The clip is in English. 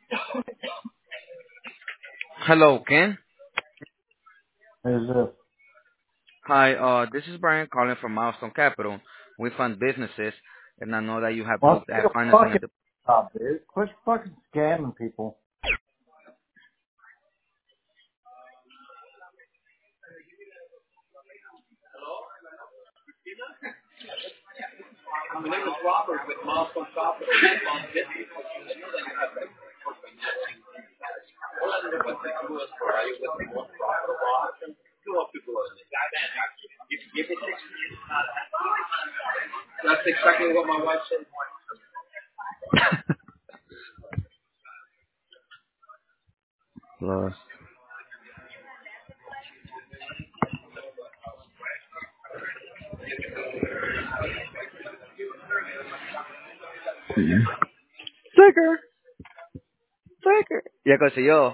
Hello, Ken. Is it? Hi, this is Brian calling from Milestone Capital. We fund businesses, and I know that you have Well, looked take at a financing fucking at the. job, dude. Quit fucking scamming people. Plus. Sucker, sucker. Ya consiguió.